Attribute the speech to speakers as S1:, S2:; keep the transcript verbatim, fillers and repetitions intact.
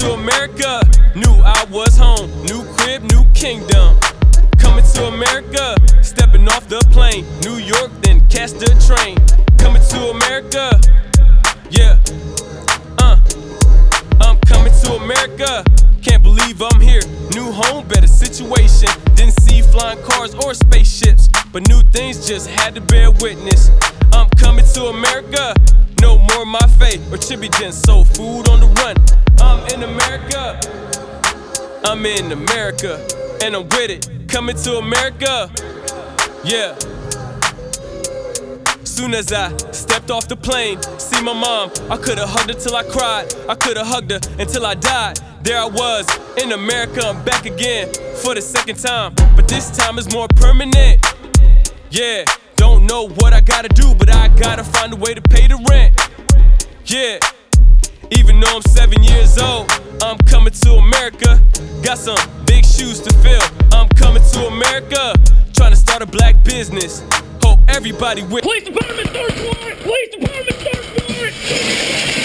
S1: to America, knew I was home. New crib, new kingdom. Coming to America, stepping off the plane. New York, then catch the train. Coming to America, yeah. Uh, I'm coming to America. Can't believe I'm here. New home, better situation. Didn't see flying cars or spaceships, but new things just had to bear witness. I'm coming to America. No more my fate or Chibi soul food on the run. I'm in America. I'm in America, and I'm with it. Coming to America, yeah. Soon as I stepped off the plane, see my mom, I could've hugged her till I cried. I could've hugged her until I died. There I was, in America, I'm back again for the second time, but this time is more permanent. Yeah, don't know what I gotta do, but I gotta find a way to pay the rent. Yeah, even though I'm seven years old, I'm coming to America. Got some big shoes to fill. I'm coming to America, trying to start a black business. Hope everybody with.
S2: Police department, search warrant! Police department, search warrant!